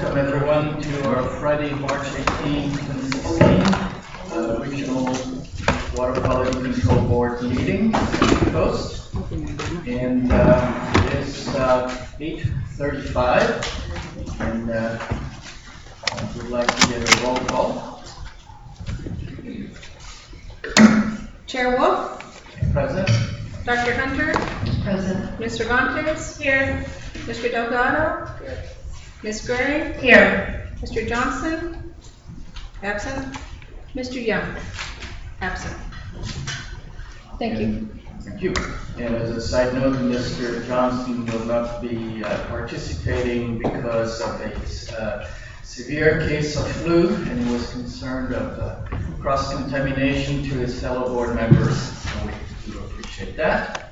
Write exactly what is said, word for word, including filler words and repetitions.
Welcome everyone to our Friday, March eighteenth, twenty sixteen uh, Regional Water Quality Control Board meeting host. And uh, it is uh, eight thirty-five, and uh, I would like to get a roll call. Chair Wolf, Present. Doctor Hunter, Present. Mister Montes, here. Mister Delgado, Here. Miz Gray, Here. Mister Johnson, absent. Mister Young, absent. Thank you. Thank you. And as a side note, Mister Johnson will not be uh, participating because of a uh, severe case of flu, and he was concerned of uh, cross-contamination to his fellow board members. So we do appreciate that.